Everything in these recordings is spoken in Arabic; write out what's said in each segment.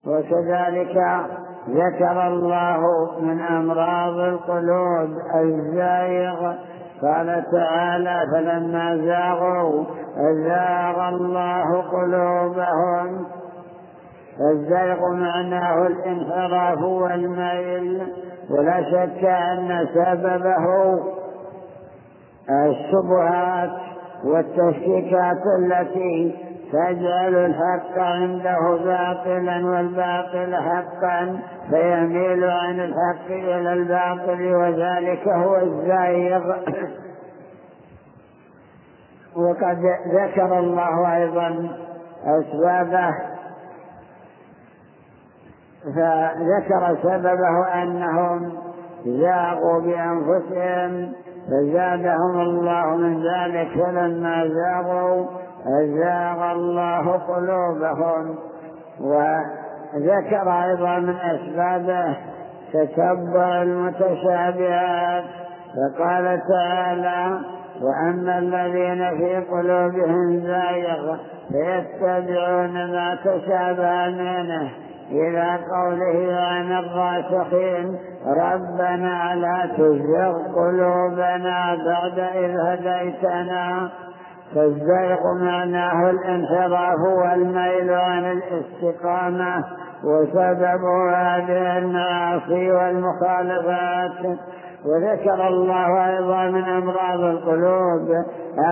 وكذلك ذكر الله من أمراض القلوب الزائغ، قال تعالى: فلما زاغوا أزاغ الله قلوبهم. الزيغ معناه الانحراف والميل، ولا شك أن سببه الشبهات والتشكيكات التي تجعل الحق عنده باطلا والباطل حقا، فيميل عن الحق إلى الباطل، وذلك هو الزيغ. وقد ذكر الله أيضا أسبابه، فذكر سببه أنهم زاغوا بأنفسهم فزادهم الله من ذلك، فلما زاغوا أزاغ الله قلوبهم. وذكر أيضا من أسبابه تتبع المتشابهات، فقال تعالى: وأما الذين في قلوبهم زائغ فيتبعون ما تشابه منه، إلى قوله عن الراسخين: ربنا لا تزغ قلوبنا بعد إذ هديتنا. فالزيغ معناه الانحراف والميل عن الاستقامة، وسبب هذه المعاصي والمخالفات. وذكر الله أيضا من أمراض القلوب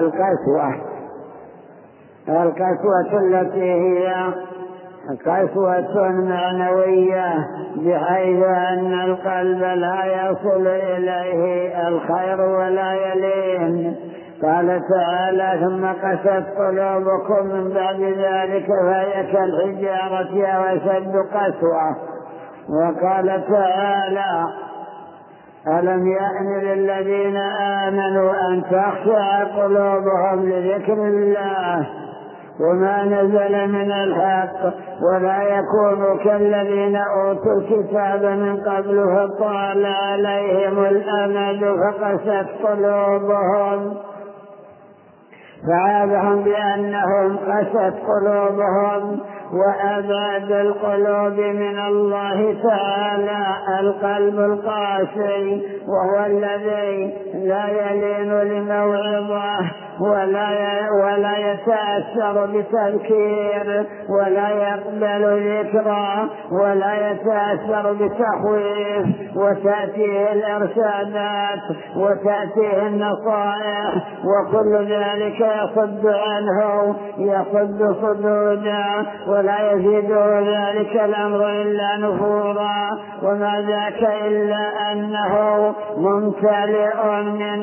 القسوة التي هي قسوة معنوية، بحيث أن القلب لا يصل إليه الخير ولا يلين. قال تعالى: ثم قست قلوبكم من بعد ذلك فهي كالحجارة أو أشد قسوة. وقال تعالى: ألم يأن للذين آمنوا أن تخشع قلوبهم لذكر الله وما نزل من الحق، ولا يكونوا كالذين أوتوا الكتاب من قبل فطال عليهم الأمد فقست قلوبهم. فعابهم بأنهم قست قلوبهم وأبعد القلوب من الله تعالى القلب القاسي، وهو الذي لا يلين لموعظة ولا يتأثر بتذكير ولا يقبل ذكرى ولا يتأثر بتخويف، وتأتيه الإرشادات وتأتيه النصائح، وكل ذلك يصد عنه يصد صدودا، ولا يزيد ذلك الأمر إلا نفورا. وما ذاك إلا أنه ممتلئ من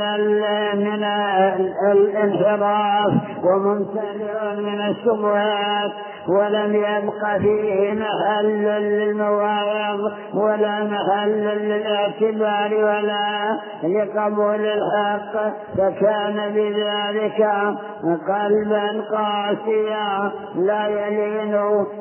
الانحراف وممتلئ من الشبهات، ولم يبق فيه محل للمواعظ ولا محل للاعتبار ولا لقبول الحق، فكان بذلك قلبا قاسيا لا يلين،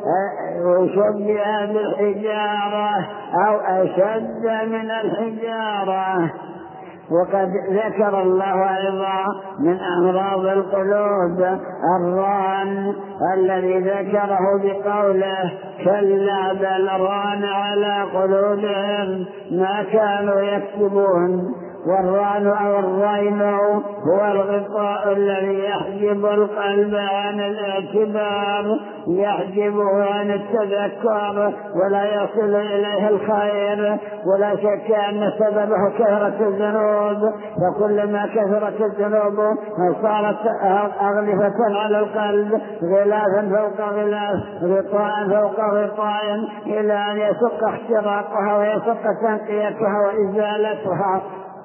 وشبه بالحجارة أو أشد من الحجارة. وقد ذكر الله أيضا من أمراض القلوب الران الذي ذكره بقوله: كلا بل ران على قلوبهم ما كانوا يكسبون. والران أو الرين هو الغطاء الذي يحجب القلب عن الاعتبار، يحجبه عن التذكر ولا يصل إليه الخير. ولا شك أن سببه كثرة الذنوب، فكلما كثرت الذنوب صارت أغلفة على القلب، غلافا فوق غلاف، غطاء فوق غطاء، إلى أن يشق اختراقها ويشق تنقيتها وإزالتها.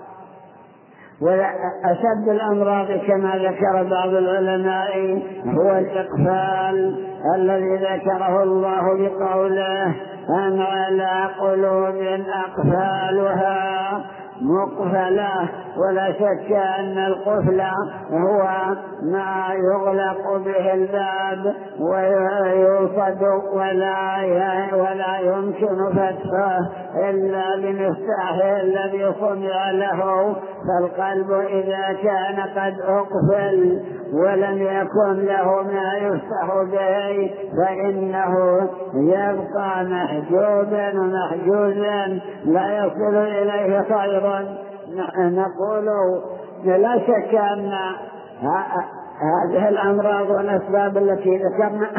وأشد الأمراض كما ذكر بعض العلماء هو الإقفال الذي ذكره الله بقوله: أم على قلوب أقفالها. مقفلة، ولا شك أن القفل هو ما يغلق به الباب ويوصد ولا يمكن فتحه إلا بمفتاحه الذي صنع له. فالقلب إذا كان قد أقفل ولم يكن له ما يفتح به فإنه يبقى محجوبا ومحجوزا لا يصل إليه خير. نقول لا شك أن هذه الأمراض والأسباب التي ذكرنا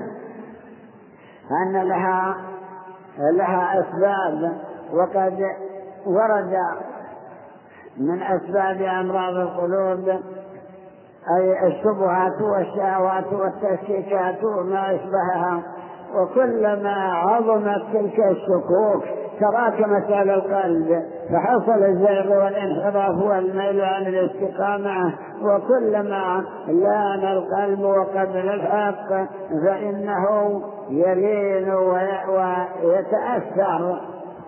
أن لها أسباب، وقد ورد من أسباب أمراض القلوب أي الشبهات والشهوات والتشكيكات وما أشبهها. وكلما عظمت تلك الشكوك تراكمت على القلب فحصل الزيغ والانحراف والميل عن الاستقامة. وكلما لان القلب وقبل الحق فإنه يلين ويتأثر،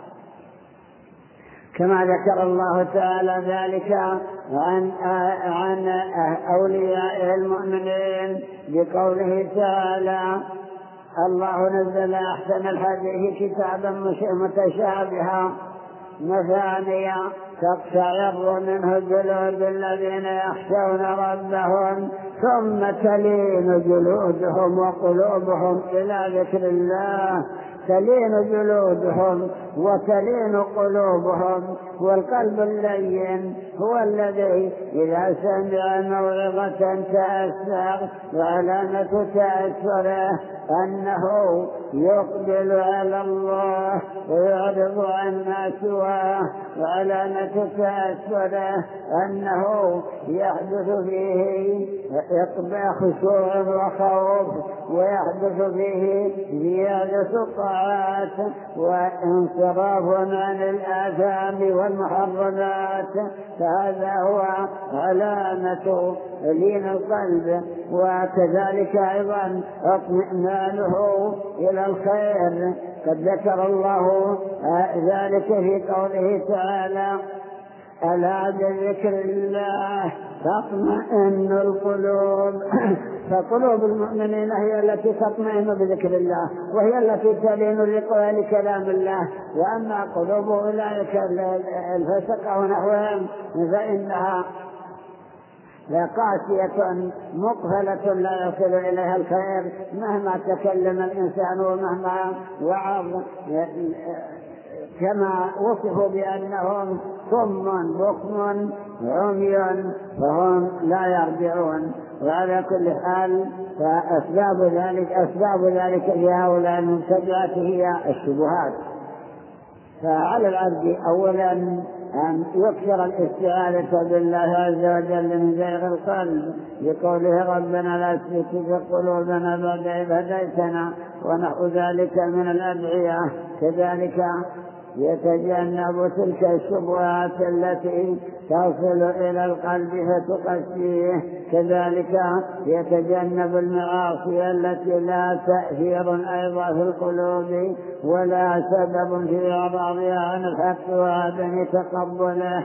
كما ذكر الله تعالى ذلك عن أولياء المؤمنين بقوله تعالى: الله نزل أحسن الحديث كتابا متشابها مثانية تقشعر منه جلود الذين يخشون ربهم ثم تلين جلودهم وقلوبهم إلى ذكر الله. تلين جلودهم وتلين قلوبهم. والقلب اللين هو الذي إذا سمع موعظة تأثر، وعلامة تأثره أنه يقبل على الله ويعرض عن ما سواه، وعلامة تأثره أنه يحدث فيه إقبال خشوع وخوف، ويحدث فيه زيادة طاعات وانصراف عن الآثام والمحرمات. فهذا هو علامة لين القلب. وكذلك أيضا اطمئنانه إلى الخير. قد ذكر الله ذلك في قوله تعالى: ألا بذكر الله تطمئن القلوب. فقلوب المؤمنين هي التي تطمئن بذكر الله، وهي التي تلين لكلام الله. وأما قلوب أولئك الفسقة ونحوهم فإنها قاسية مقفلة لا يصل إليها الخير مهما تكلم الإنسان ومهما وعظ، كما وصفوا بأنهم صم بكم عمي فهم لا يرجعون. وعلى كل حال فأسباب ذلك في هؤلاء المبتدعة هي الشبهات. فعلى العبد أولا أن يكثر الاستعاذة بالله عز وجل من زيغ القلب، بقوله: ربنا لا تزغ قلوبنا بعد إذ هديتنا، ونحو ذلك من الأدعية. كذلك يتجنب تلك الشبهات التي تصل إلى القلب فتقسيه. كذلك يتجنب المعاصي التي لا تأثير أيضا في القلوب ولا سبب في إعراضها عن الحق وعدم تقبله.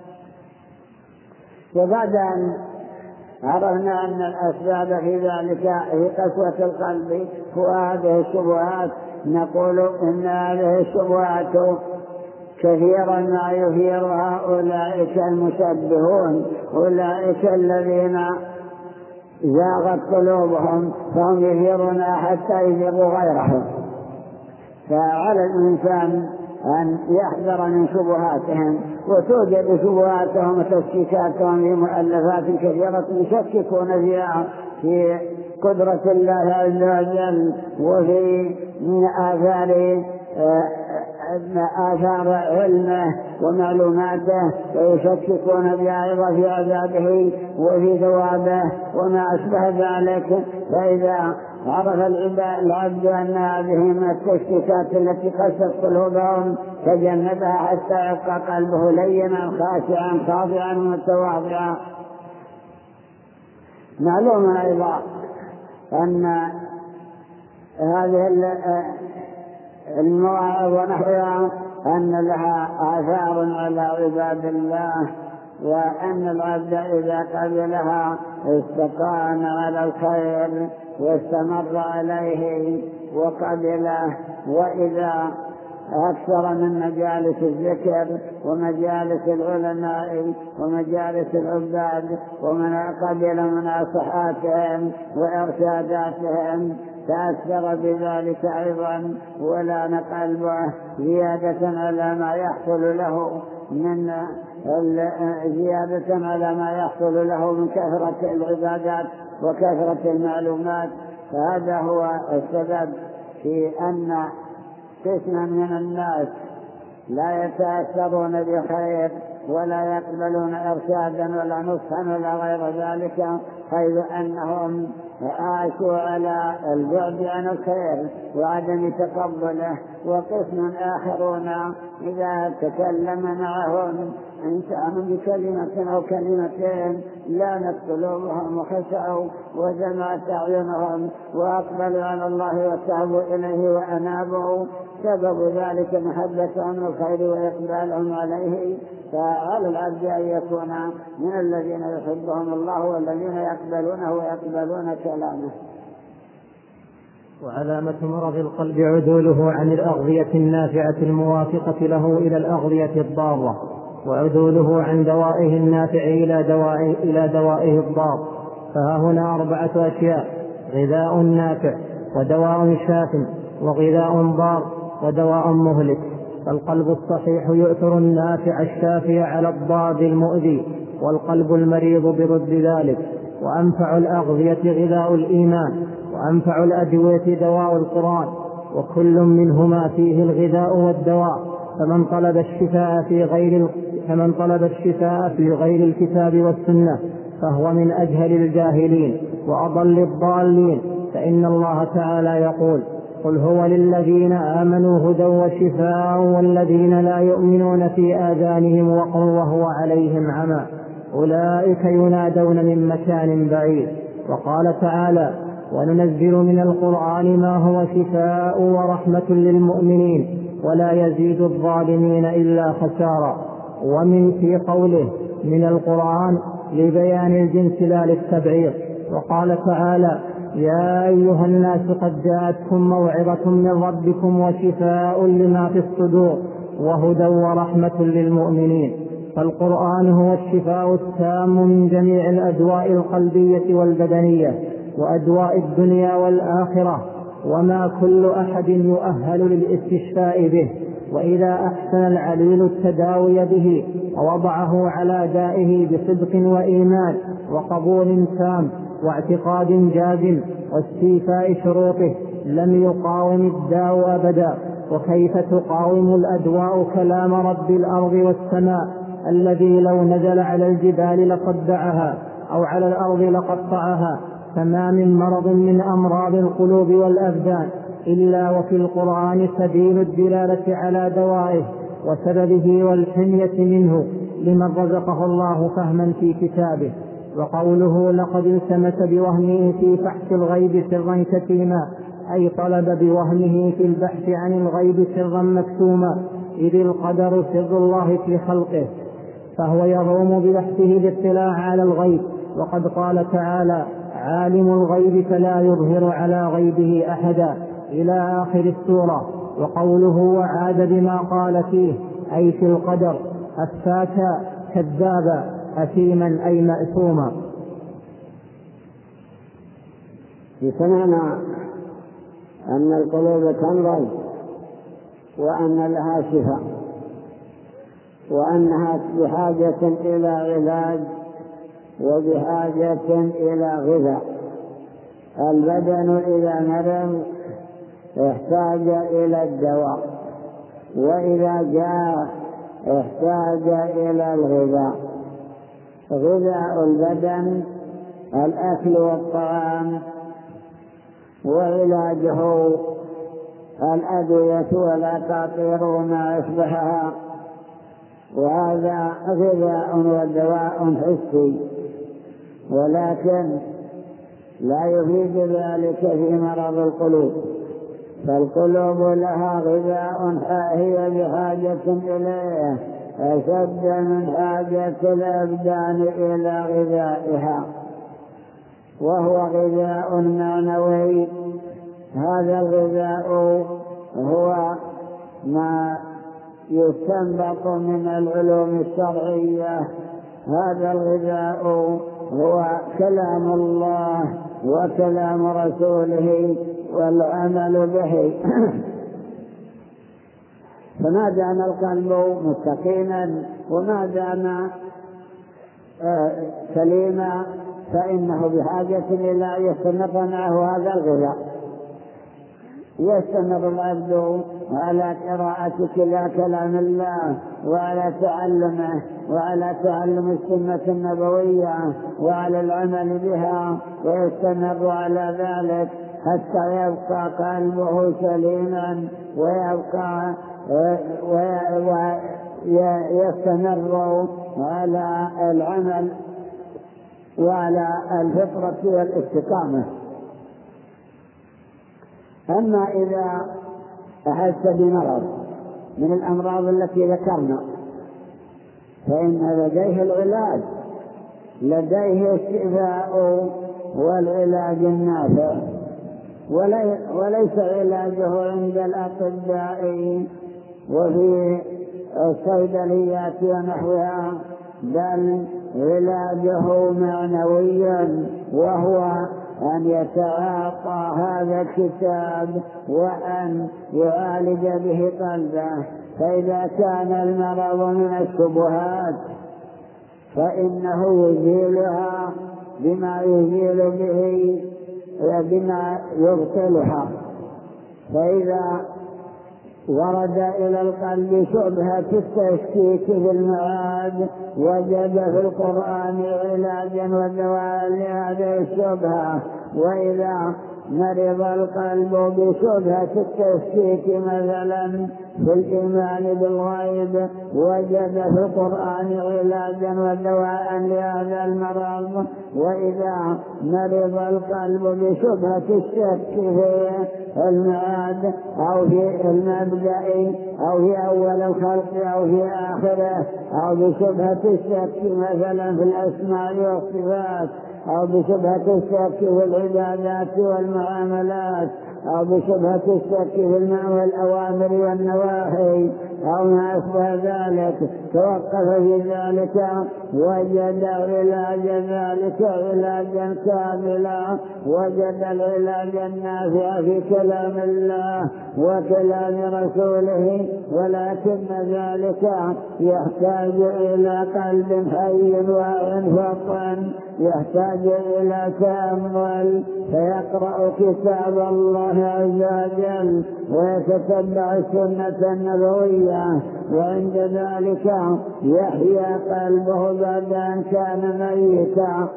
وبعد أن عرفنا أن الأسباب في ذلك هي قسوة القلب وهذه الشبهات، نقول إن هذه الشبهات كثيرا ما يثيرها أولئك المشبهون، أولئك الذين زاغت قلوبهم فهم يثيرونها حتى يثيروا غيرهم. فعلى الإنسان أن يحذر من شبهاتهم. وتوجد شبهاتهم وتشكيكاتهم في مؤلفات كثيرة يشككون فيها في قدرة الله عز وجل وفي آثار علمه ومعلوماته، ويشككون بها أيضا في عذابه وفي ثوابه وما أشبه ذلك. فإذا عرف العبد أن هذه من التشكيكات التي قست قلوبهم تجنبها حتى يبقى قلبه لينا خاشعا خاضعا متواضعا. معلوم أيضا أن هذه المواعظ ونحوها أن لها آثار على عباد الله، وأن العبد إذا قبلها استقام على الخير واستمر عليه وقبله. وإذا أكثر من مجالس الذكر ومجالس العلماء ومجالس العباد ومن قبل مناصحاتهم وإرشاداتهم تأثر بذلك أيضا، ولان قلبه زيادة على ما يحصل له من كثرة العبادات وكثرة المعلومات. فهذا هو السبب في أن قسما من الناس لا يتأثرون بخير ولا يقبلون إرشادا ولا نصحا ولا غير ذلك، حيث أنهم عاشوا على البعد عن الخير وعدم تقبله. وقسم آخرون إذا تكلم معهم إنسان بكلمة أو كلمتين لانت قلوبهم وخشعوا ودمعت أعينهم وأقبلوا على الله وتابوا إليه وأنابوا، سبب ذلك محبتهم الخير وإقبالهم عليه. فعلى العبد أن يكون من الذين يحبهم الله والذين يقبلونه ويقبلون كلامه. وعلامة مرض القلب عدوله عن الأغذية النافعة الموافقة له إلى الأغذية الضارة، وعدوله عن دوائه النافع إلى دوائه الضار. فها هنا 4 أشياء: غذاء نافع، ودواء شاف، وغذاء ضار، ودواء مهلك. فالقلب الصحيح يؤثر النافع الشافي على الضار المؤذي، والقلب المريض برد ذلك. وأنفع الأغذية غذاء الإيمان، وأنفع الأدوية دواء القرآن، وكل منهما فيه الغذاء والدواء. فمن طلب الشفاء في غير الكتاب والسنة فهو من أجهل الجاهلين وأضل الضالين. فإن الله تعالى يقول: قل هو للذين آمنوا هدى وشفاء والذين لا يؤمنون في آذانهم وقر وهو عليهم عمى أولئك ينادون من مكان بعيد. وقال تعالى: وننزل من القرآن ما هو شفاء ورحمة للمؤمنين ولا يزيد الظالمين إلا خسارا. ومن في قوله من القرآن لبيان الجنس لا للتبعيض. وقال تعالى: يا أيها الناس قد جاءتكم موعظة من ربكم وشفاء لما في الصدور وهدى ورحمة للمؤمنين. فالقرآن هو الشفاء التام من جميع الأدواء القلبية والبدنية وأدواء الدنيا والآخرة، وما كل أحد يؤهل للاستشفاء به. وإذا أحسن العليل التداوي به ووضعه على دائه بصدق وإيمان وقبول تام واعتقاد جازم واستيفاء شروطه لم يقاوم الداء أبدا. وكيف تقاوم الأدواء كلام رب الأرض والسماء الذي لو نزل على الجبال لصدعها أو على الأرض لقطعها؟ فما من مرض من أمراض القلوب والأبدان إلا وفي القرآن سبيل الدلالة على دوائه وسببه والحمية منه لمن رزقه الله فهما في كتابه. وقوله: لقد التمس بوهمه في بحث الغيب سرا كتيما، أي طلب بوهمه في البحث عن الغيب سرا مكتوما، إذ القدر سر الله في خلقه، فهو يروم ببحثه الاطلاع على الغيب. وقد قال تعالى: عالم الغيب فلا يظهر على غيبه أحدا، إلى آخر السورة. وقوله: وعاد بما قال فيه، أي في القدر، أفاكا كذابا أثيما أي مأثوما. سمعنا أن القلوب تمرض وأن لها شفاء وأنها بحاجة إلى علاج وبحاجة إلى غذاء. البدن إذا مرض احتاج إلى الدواء، وإذا جاء احتاج إلى الغذاء. غذاء البدن الأكل والطعام، وعلاجه الأدوية والأقاطير وما أشبهها، وهذا غذاء ودواء حسي، ولكن لا يفيد ذلك في مرض القلوب، فالقلوب لها غذاء هي بحاجة إليه أشد من حاجة الأبدان إلى غذائها، وهو غذاء معنوي. هذا الغذاء هو ما يستنبط من العلوم الشرعية، هذا الغذاء هو كلام الله وكلام رسوله والعمل به. فما دام القلب مستقيما وما دام سليما فإنه بحاجة إلى يستمر معه هذا الغذاء. يستمر العبد على قراءة كلام الله وعلى تعلمه وعلى تعلم السنة النبوية وعلى العمل بها، ويستمر على ذلك حتى يبقى قلبه سليما ويستمر على العمل وعلى الفطرة والاستقامة. أما إذا أحس بمرض من الأمراض التي ذكرنا فإن لديه العلاج، لديه الشفاء والعلاج النافع، وليس علاجه عند الأطباء وفي الصيدليات ونحوها، بل علاجه معنوي، وهو أن يتعاطى هذا الكتاب وأن يعالج به قلبه. فإذا كان المرض من الشبهات فإنه يزيلها بما يزيل به بما يبطلها. فإذا ورد إلى القلب شبهة التشكيك في المعاد وجد في القرآن علاجا ودواء لهذه الشبهة. وإذا مرض القلب بشبهة التشكيك مثلا في الإيمان بالغيب وجد في القرآن علاجا ودواء لهذا المرض. وإذا مرض القلب بشبهة الشك في المعاد أو في المبدأ أو في أول الخلق أو في آخره، أو بشبهة الشك مثلا في الأسماء والصفات، أو بشبهة الشك في العبادات والمعاملات، أو بشبهة الشك في الأوامر والنواهي أو ما أشبه ذلك، توقف في ذلك وجد علاج ذلك علاجا كاملا، وجد العلاج النافع في كلام الله وكلام رسوله. ولكن ذلك يحتاج إلى قلب حي وفطن، يحتاج إلى تأمل، فيقرأ كتاب الله عز وجل ويتتبع السنة النبوية، وعند ذلك يحيا قلبه بعد أن كان ميتا،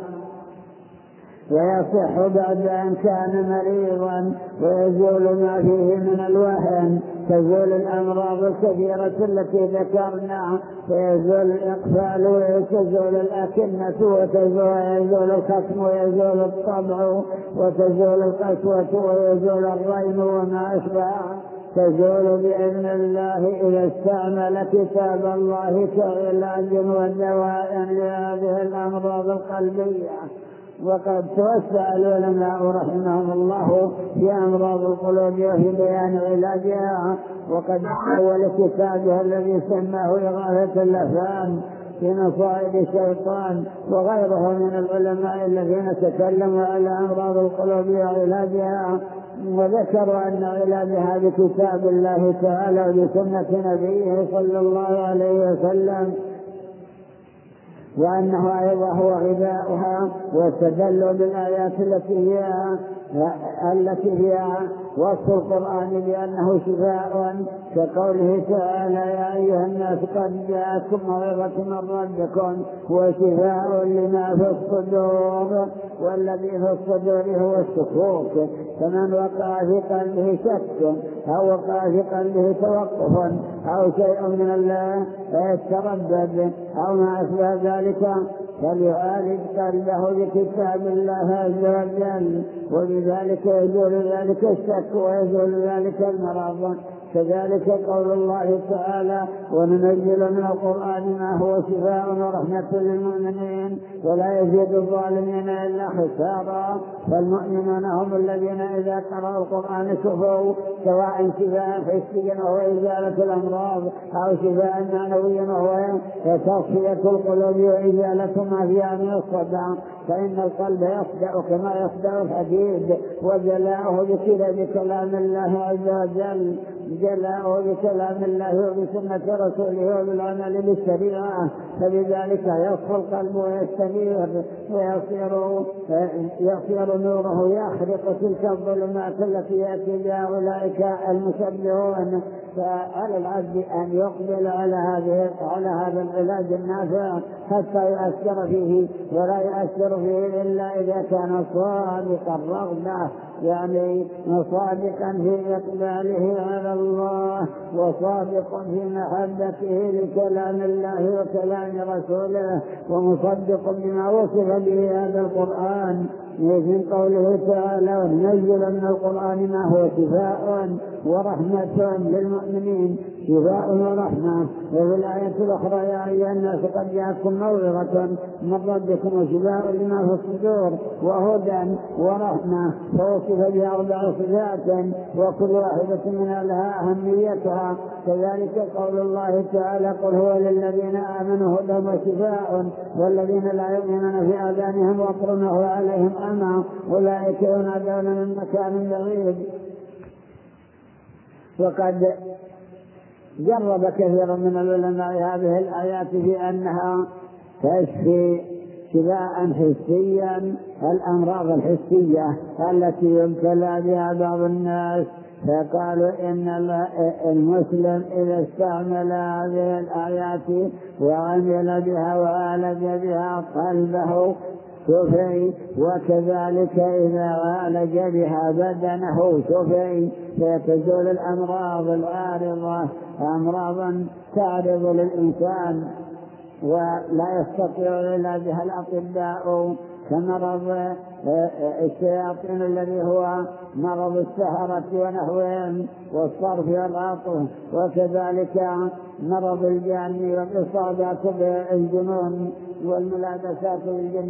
ويصح بعد أن كان مريضا، ويزول ما فيه من الوهن، تزول الأمراض الكثيرة التي ذكرنا، فيزول الإقفال وتزول الأكنة ويزول الختم ويزول الطبع وتزول القسوة ويزول الرين وما أشبه، تزول بإذن الله إذا استعمل كتاب الله كعلاج ودواء لهذه الأمراض القلبية. وقد توسع العلماء رحمهم الله في أمراض القلوب وفي بيان علاجها، وقد أول كتابه الذي سماه إغاثة اللهفان في مصائد الشيطان وغيره من العلماء الذين تكلموا على أمراض القلوب وعلاجها، وذكروا أن علاجها بكتاب الله تعالى وبسنة نبيه صلى الله عليه وسلم، وأنه أيضا هو غذاؤها، واستدلوا بالآيات التي فيها وصف القرآن بأنه شفاء، كقوله تعالى يا أيها الناس قد جاءتكم موعظة من ربكم وشفاء لما في الصدور، والذي في الصدور هو الشكوك. فمن وقع في قلبه شك أو وقع في قلبه توقف أو شيء من الله يتردد أو ما أشبه ذلك، فليعالج قلبه بكتاب الله عز وجل، وبذلك يزول ذلك الشك ويزول ذلك المرض. كذلك قول الله تعالى: وننزل من القرآن ما هو شفاء ورحمة للمؤمنين ولا يزيد الظالمين إلا خسارا. فالمؤمنون هم الذين إذا قرأوا القرآن شفوا، سواء شفاء حسيا وهو إزالة الأمراض أو شفاء معنويا وهو تصفية القلوب وإزالة ما فيها من الصدع، فإن القلب يصدع كما يصدع الحديد، وجلاؤه بكلام الله عز وجل، جلاؤه بكلام الله وبسنة رسوله وبالعمل بالشريعة، فلذلك يصفى القلب ويستنير ويصير نوره يخرق تلك الظلمات التي يأتي بها أولئك المشبهون. فعلى العبد أن يقبل على هذا العلاج النافع حتى يؤثر فيه، ولا يؤثر فيه إلا إذا كان صادق الرغبة، يعني صادقا في إقباله على الله، وصادق في محبته لكلام الله وكلام رسوله، ومصدق بما وصف به هذا القرآن من قوله تعالى: وننزل من القرآن ما هو شفاء ورحمة للمؤمنين، شفاء ورحمة. وفي الآية الأخرى: يا أيها الناس قد جاءتكم موعظة من ربكم وشفاء لما في الصدور وهدى ورحمة، فوصف بها 4 صفات وكل واحدة منها لها أهميتها. كذلك قول الله تعالى: قل هو للذين آمنوا هدى وشفاء والذين لا يؤمنون في آذانهم وقر وهو عليهم أعمى أولئك ينادون من مكان بعيد. وقد جرب كثير من العلماء هذه الآيات في أنها تشفي شفاء حسيا الأمراض الحسية التي يبتلى بها بعض الناس، فقالوا إن المسلم إذا استعمل هذه الآيات وعمل بها وعالج بها قلبه شفي، وكذلك إذا عالج بها بدنه شفي، فيتزول الأمراض العارضة، أمراضا تعرض للإنسان ولا يستطيع علاجها الأطباء، كمرض الشياطين الذي هو مرض السحرة ونحوهم والصرف والعطف، وكذلك مرض الجن والإصابات بالجنون والملابسات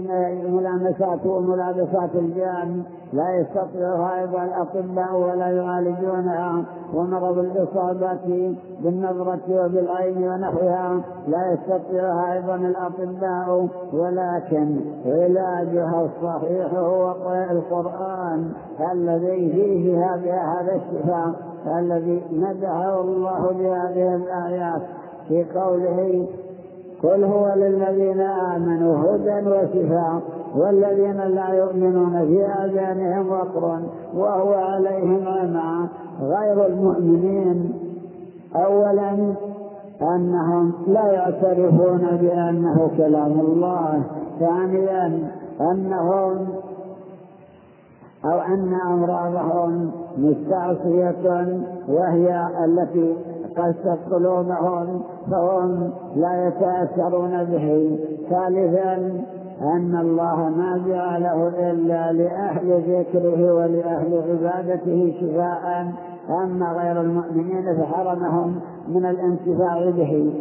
وملابسات الجن لا يستطيعها أيضا الأطباء ولا يعالجونها، ومرض الإصابات بالنظرة وبالعين ونحوها لا يستطيعها أيضا الأطباء، ولكن علاجها الصحيح هو القرآن الذي فيه هذا الشفاء الذي مدحه الله بهذه الآيات في قوله: قل هو للذين آمنوا هدى وشفاء والذين لا يؤمنون في آذانهم وقر وهو عليهم عمى. غير المؤمنين أولا أنهم لا يعترفون بأنه كلام الله، ثانيا أن أمراضهم مستعصية وهي التي قست قلوبهم فهم لا يتأثرون به، ثالثا أن الله ما جعله إلا لأهل ذكره ولأهل عبادته شفاء، أما غير المؤمنين فحرمهم من الانتفاع به.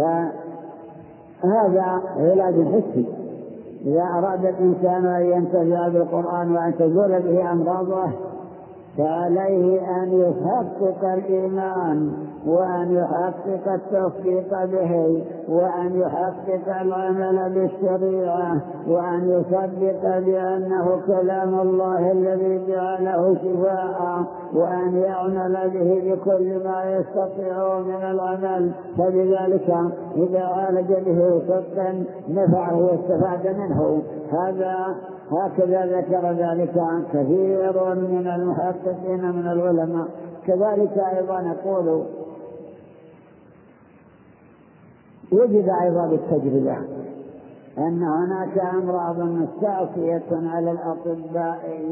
فهذا علاج حسي. إذا أراد الإنسان أن ينتفع بالقرآن وأن تزول به أمراضه فعليه أن يحقق الإيمان وأن يحقق التصديق به وأن يحقق العمل بالشريعة وأن يصدق بأنه كلام الله الذي جعله شفاء، وأن يعمل به بكل ما يستطيع من العمل، فبذلك إذا عالج به صدقا نفعه واستفاد منه. هكذا ذكر ذلك كثير من المحققين من العلماء. كذلك أيضا نقول وجد أيضا بالتجربة أن هناك أمراض مستعصية على الأطباء،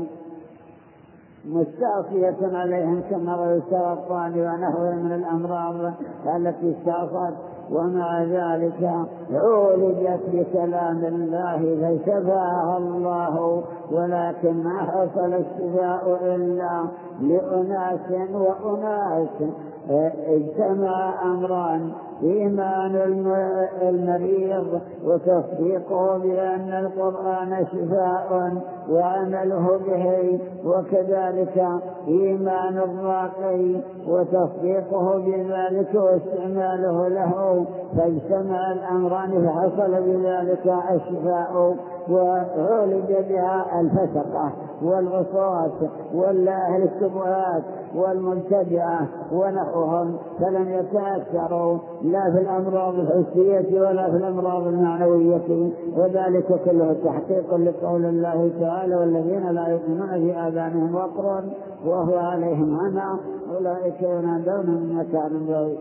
مستعصية عليهم كمرض السرطان ونحوه من الأمراض التي استعصت ومع ذلك عولجت بكلام الله فشفاها الله، ولكن ما حصل الشفاء إلا لأناس وأناس. اجتمع أمران: إيمان المريض وتصديقه بأن القرآن شفاء وعمله به، وكذلك إيمان الراقي وتصديقه بذلك واستعماله له. فاجتمع الأمران فحصل بذلك الشفاء، وعولج بها الفسقة والعصاة والأهل الشبهات والمبتدعة ونحوهم، فلم يتأثروا لا في الأمراض الحسية ولا في الأمراض المعنوية. وذلك كله تحقيق لقول الله تعالى: والذين لا يؤمنون في آذانهم وقر وهو عليهم عمى أولئك ينادون من مكان بعيد.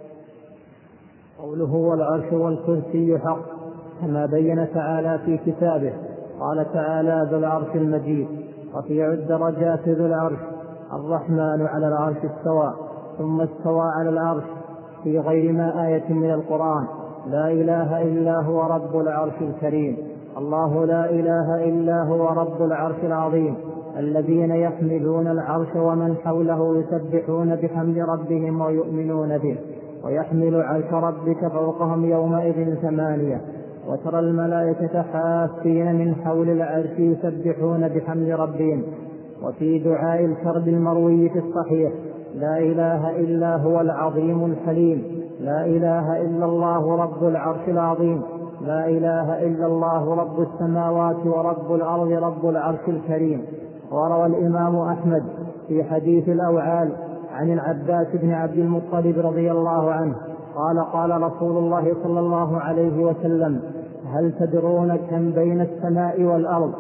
قوله والعرش والكرسي حق، كما بين تعالى في كتابه. قال تعالى: ذو العرش المجيد، رفيع الدرجات ذو العرش، الرحمن على العرش استوى، ثم استوى على العرش، في غير ما آية من القرآن. لا إله إلا هو رب العرش الكريم. الله لا إله إلا هو رب العرش العظيم. الذين يحملون العرش ومن حوله يسبحون بحمد ربهم ويؤمنون به. ويحمل عرش ربك فوقهم يومئذ 8. وترى الملائكة حافين من حول العرش يسبحون بحمد ربهم. وفي دعاء الكرب المروي في الصحيح: لا إله إلا هو العظيم الحليم، لا إله إلا الله رب العرش العظيم، لا إله إلا الله رب السماوات ورب الأرض رب العرش الكريم. وروى الإمام أحمد في حديث الأوعال عن العباس بن عبد المطلب رضي الله عنه قال: قال رسول الله صلى الله عليه وسلم: هل تدرون كم بين السماء والأرض؟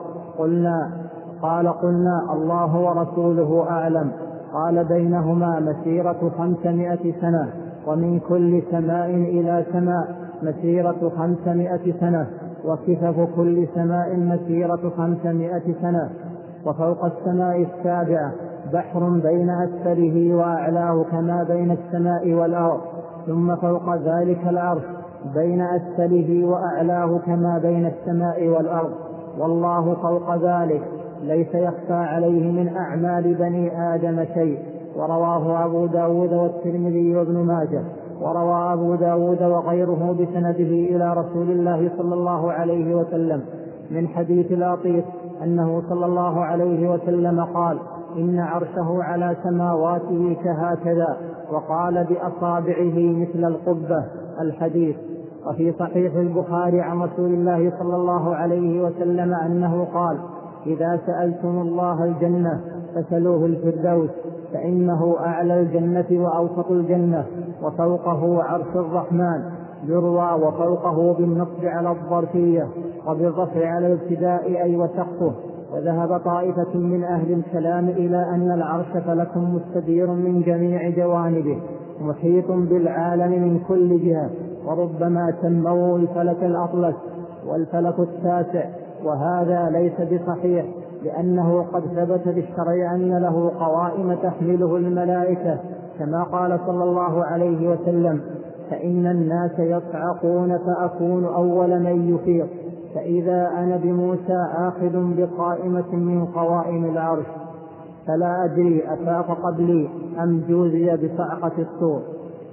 قلنا: الله ورسوله أعلم. قال: بينهما مسيرة 500 سنة، ومن كل سماء إلى سماء مسيرة 500 سنة، وكفف كل سماء مسيرة 500 سنة. وفوق السماء السابعة بحر بين أسفله وأعلاه كما بين السماء والأرض، ثم فوق ذلك العرش بين أسفله وأعلاه كما بين السماء والأرض، والله فوق ذلك ليس يخفى عليه من أعمال بني آدم شيء. ورواه أبو داود والترمذي وابن ماجه. وروى أبو داود وغيره بسنده إلى رسول الله صلى الله عليه وسلم من حديث لطيف أنه صلى الله عليه وسلم قال: إن عرشه على سماواته كهكذا، وقال بأصابعه مثل القبة. الحديث. وفي صحيح البخاري عن رسول الله صلى الله عليه وسلم أنه قال: إذا سألتم الله الجنة فسلوه الفردوس، فإنه أعلى الجنة وأوسط الجنة، وفوقه عرش الرحمن. يروى وفوقه بالنصب على الظرفية، وبالرفع على الابتداء أي وسقفه. وذهب طائفة من أهل الكلام إلى أن العرش فلك مستدير من جميع جوانبه محيط بالعالم من كل جهة، وربما سموه الفلك الأطلس والفلك التاسع، وهذا ليس بصحيح، لأنه قد ثبت بالشرع أن له قوائم تحمله الملائكة، كما قال صلى الله عليه وسلم: فإن الناس يصعقون فأكون أول من يفيق، فإذا أنا بموسى آخذ بقائمة من قوائم العرش، فلا أدري أفاق قبلي أم جوزي بصعقة الصور.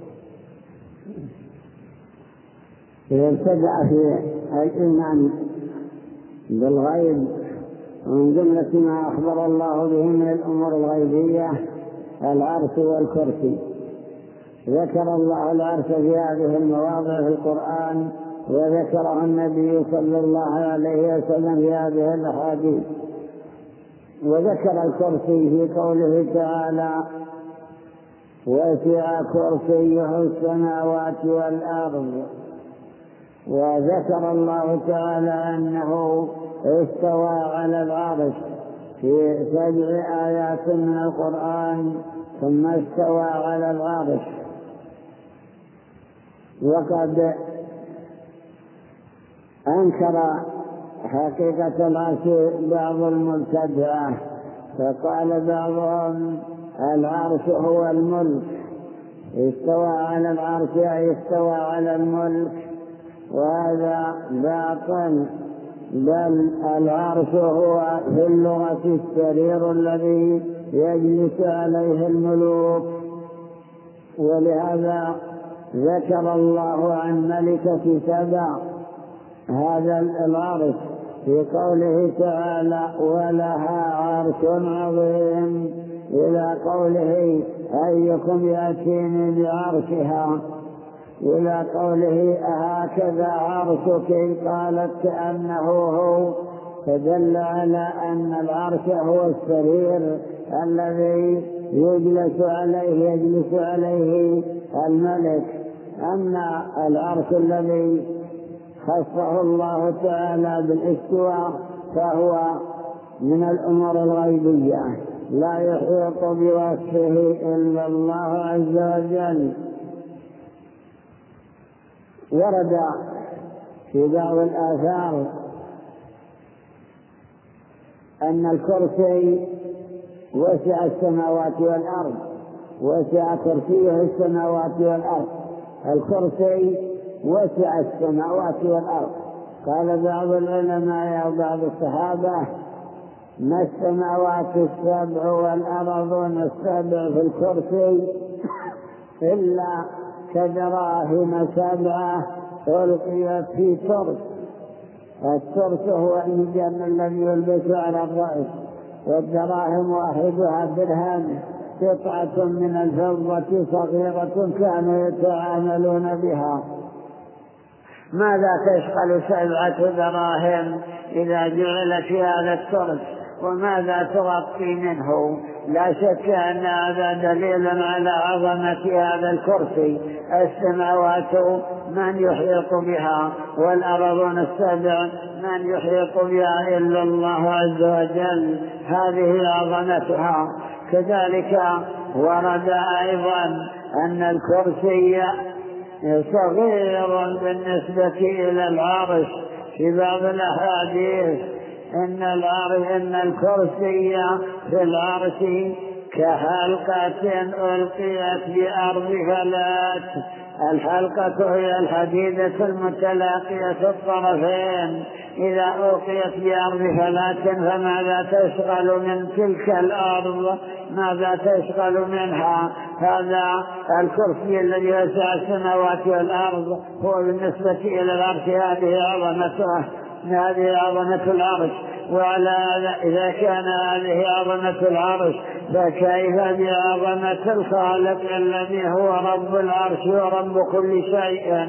إذا ابتدأ في الإيمان بالغيب ومن جملة ما أخبر الله به من الأمور الغيبية العرش والكرسي. ذكر الله العرش في هذه المواضع في القرآن، وذكره النبي صلى الله عليه وسلم في هذه الأحاديث. وذكر الكرسي في قوله تعالى: وسع كرسيه السماوات والأرض. وذكر الله تعالى أنه استوى على العرش في 7 آيات من القرآن، ثم استوى على العرش. وقد أنكر حقيقة العرش بعض المبتدعة، فقال بعضهم: العرش هو الملك، استوى على العرش أي استوى على الملك، وهذا باطل، بل العرش هو في اللغة السرير الذي يجلس عليه الملوك. ولهذا ذكر الله عن ملكة سبع هذا العرش في قوله تعالى ولها عرش عظيم، إلى قوله أيكم يأتيني بعرشها، إلى قوله أهكذا عرشك، قالت كأنه هو، فدل على أن العرش هو السرير الذي يجلس عليه الملك. أما العرش الذي خصه الله تعالى بالاستواء فهو من الأمور الغيبية لا يحيط بوصفه إلا الله عز وجل. ورد في بعض الآثار أن الكرسي وسع السماوات والأرض، وسع كرسيه السماوات والأرض، الكرسي وسع السماوات والأرض. قال بعض العلماء وبعض الصحابة ما السماوات السبع والأرضون السبع في الكرسي إلا كدراهم سبعة ألقيت في ترس. الترس هو الإنجام الذي يلبس على الرأس، والدراهم واحدها درهم، قطعة من الفضة صغيرة كانوا يتعاملون بها. ماذا تشغل 7 دراهم إذا جعلت في هذا الترس، وماذا تغطي منه؟ لا شك أن هذا دليل على عظمة هذا الكرسي. السماوات من يحيط بها، والأرضون السبع من يحيط بها إلا الله عز وجل، هذه عظمتها. كذلك ورد أيضا أن الكرسي صغير بالنسبة إلى العرش. في بعض الأحاديث إن الكرسي في العرش كحلقة ألقيت بأرض فلات. الحلقة هي الحديدة المتلاقية الطرفين، إذا ألقيت بأرض فلات فماذا تشغل من تلك الأرض؟ ماذا تشغل منها؟ هذا الكرسي الذي وسع السماوات والأرض هو بالنسبة إلى العرش هذه عظمته، هذه عظمة العرش. وعلى هذا إذا كان هذه عظمة العرش فكيف بعظمة الخالق الذي هو رب العرش ورب كل شيء؟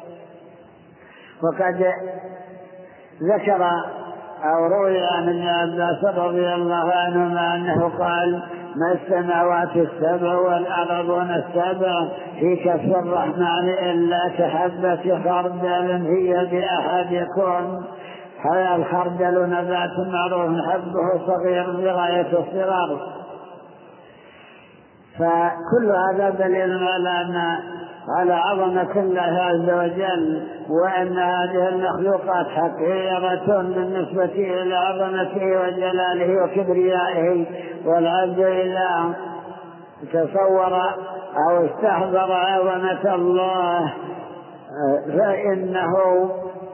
وقد ذكر أو روي عن ابن عباس رضي الله عنهما أنه قال ما السماوات السبع والأرضون السبع في كف الرحمن إلا كحبة خردل هي بأحدكم. هذا الخردل نبات معروف حبه صغير بغاية الصغر. فكل هذا دليل على عظمة الله عز وجل، وأن هذه المخلوقات حقيرة بالنسبة إلى عظمته وجلاله وكبريائه. والعبد إذا تصور أو استحضر عظمة الله فإنه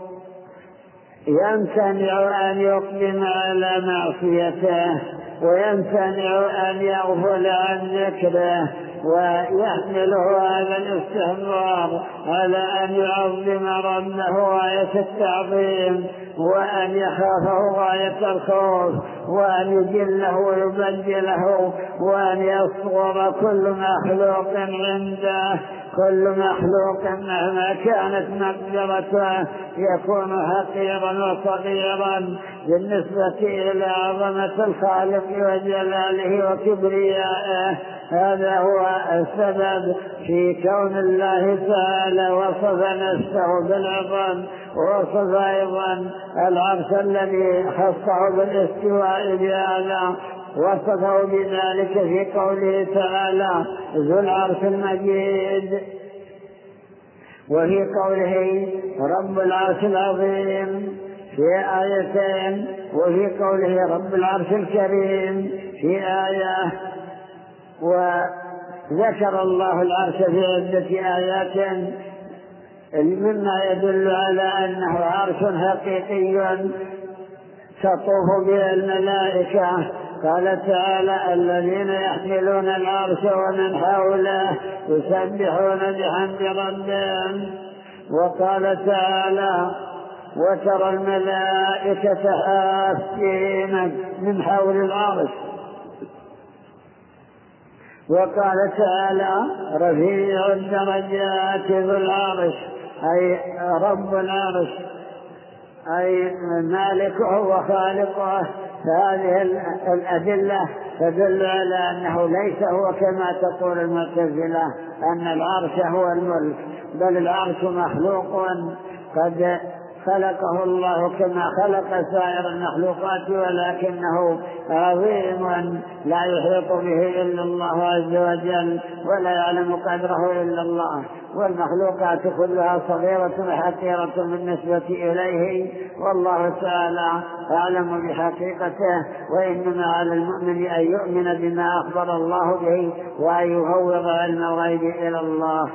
يمتنع أن يقدم على معصيته، ويمتنع أن يغفل عن ذكره، ويحمله هذا الاستحضار على أن يعظم ربه غاية التعظيم، وأن يخافه غاية الخوف، وأن يجله ويبجله، وأن يصغر كل مخلوق عنده. كل مخلوق مهما كانت مقدرته يكون حقيرا وصغيرا بالنسبة إلى عظمة الخالق وجلاله وكبريائه. هذا هو السبب في كون الله تعالى وصف نفسه بالعظم، ووصف أيضا العرش الذي خصه بالاستواء بهذا، وصفه بذلك في قوله تعالى ذو العرش المجيد، وفي قوله رب العرش العظيم في آيتين، وفي قوله رب العرش الكريم في آية. ذكر الله العرش في عدة آيات مما يدل على أنه عرش حقيقي تطوف به الملائكة. قال تعالى: الذين يحملون العرش ومن حوله يسبحون بحمد ربهم. وقال تعالى: وترى الملائكة حافين من حول العرش. وقال تعالى: رفيع الدرجات ذو العرش، أي رب العرش، أي مالكه وخالقه. فهذه الأدلة تدل على أنه ليس هو كما تقول المعتزلة أن العرش هو الملك، بل العرش مخلوق قد خلقه الله كما خلق سائر المخلوقات، ولكنه عظيم لا يحيط به إلا الله عز وجل، ولا يعلم قدره إلا الله، والمخلوقات كلها صغيرة حقيرة بالنسبة إليه، والله تعالى أعلم بحقيقته. وإنما على المؤمن أن يؤمن بما أخبر الله به وأن يفوض علم الغيب إلى الله.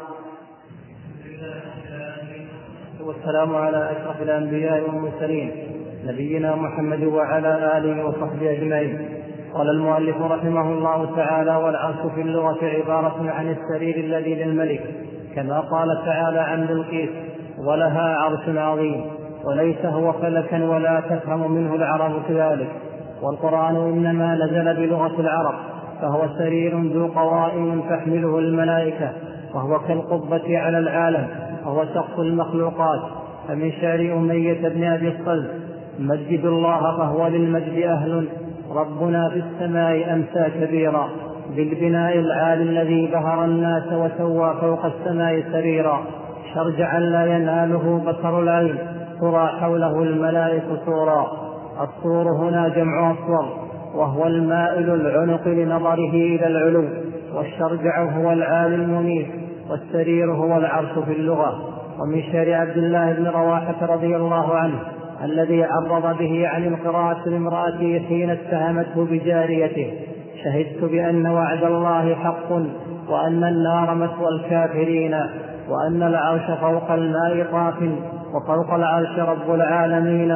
والسلام على أشرف الأنبياء والمرسلين نبينا محمد وعلى آله وصحبه أجمعين. قال المؤلف رحمه الله تعالى: والعرش في اللغة عبارة عن السرير الذي للملك، كما قال تعالى عن بلقيس: ولها عرش عظيم. وليس هو فلكا ولا تفهم منه العرب كذلك. والقرآن إنما نزل بلغة العرب، فهو سرير ذو قوائم تحمله الملائكة، وهو كالقبة على العالم، وهو سقف المخلوقات. فمن شعر أمية بن أبي الصلت: مجد الله فهو للمجد أهل، ربنا في السماء أمسى كبيرا، بالبناء العالي الذي بهر الناس وسوى فوق السماء سريرا، شرجعا لا يناله بصر العين، ترى حوله الملائكة سورا. الصور هنا جمع أصور، وهو المائل العنق لنظره إلى العلو، والشرجع هو العالي المنيف، والسرير هو العرش في اللغة. ومن شعر عبد الله بن رواحة رضي الله عنه الذي عرض به عن القراءة لامرأته حين اتهمته بجاريته: شهدت بأن وعد الله حق، وأن النار مثوى الكافرين، وأن العرش فوق الماء طاف، وفوق العرش رب العالمين،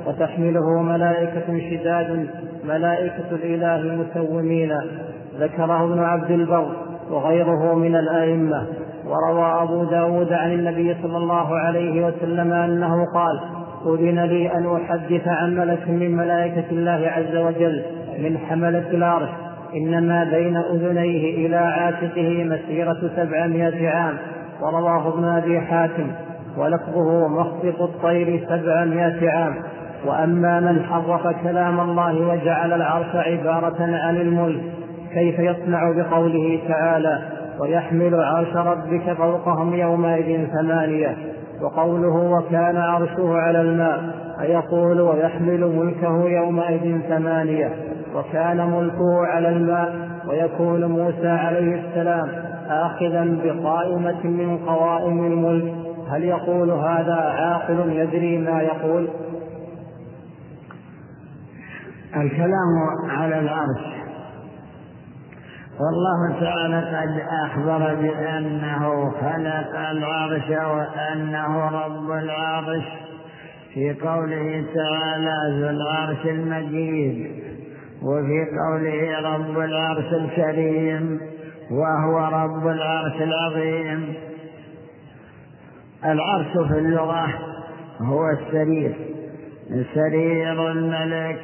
وتحمله ملائكة شداد، ملائكة الإله مسومين. ذكره ابن عبد البر وغيره من الأئمة. وروى أبو داود عن النبي صلى الله عليه وسلم أنه قال: أذن لي أن أحدث عن ملك من ملائكة الله عز وجل من حملة العرش، إنما بين أذنيه إلى عاتقه مسيرة 700 عام. ورواه ابن أبي حاتم ولفظه: مخطط الطير 700 عام. وأما من حرف كلام الله وجعل العرش عبارة عن الملك، كيف يصنع بقوله تعالى: ويحمل عرش ربك فوقهم يومئذ 8؟ وقوله: وكان عرشه على الماء، أيقول ويحمل ملكه يومئذ 8؟ وكان ملكه على الماء، ويكون موسى عليه السلام آخذا بقائمة من قوائم الملك. هل يقول هذا عاقل يدري ما يقول؟ الكلام على العرش، والله تعالى قد أخبر بأنه خلق العرش وأنه رب العرش في قوله تعالى: ذو العرش المجيد، وفي قوله رب العرش الكريم، وهو رب العرش العظيم. العرش في اللغة هو السرير، سرير الملك.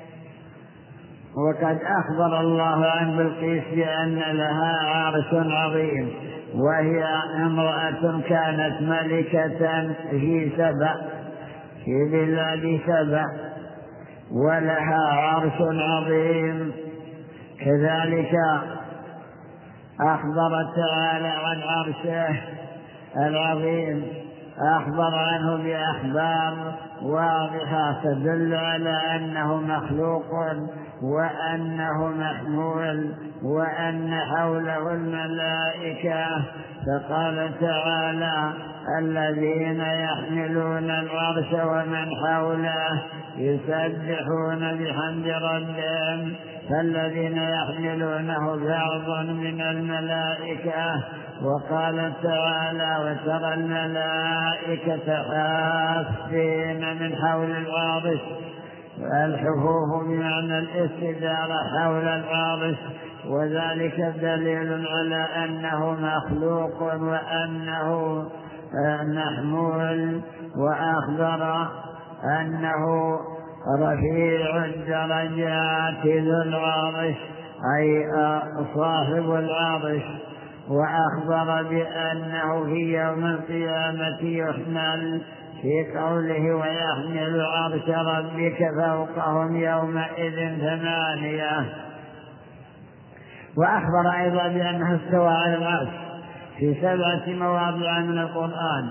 وقد أخبر الله عن بلقيس بأن لها عرش عظيم، وهي امرأة كانت ملكة في سبأ، في بلاد سبأ، ولها عرش عظيم. كذلك أخبر تعالى عن عرشه العظيم، أخبر عنه بأخبار واضحة تدل على أنه مخلوق، وأنه محمول، وأن حوله الملائكة فقال تعالى: الذين يحملون العرش ومن حوله يسبحون بحمد ربهم، فالذين يحملونه بعض من الملائكة. وقال تعالى: وترى الملائكة حافين من حول العرش. الحفوف بمعنى الاستدارة حول العرش، وذلك دليل على أنه مخلوق وأنه محمول. وأخبر أنه رفيع الدرجات ذو العرش أي صاحب العرش. وأخبر بأنه في يوم القيامة يحمل في قوله: ويحمل عرش ربك فوقهم يومئذ 8. وأخبر أيضا بأنه استوى على العرش في 7 مواضع من القرآن،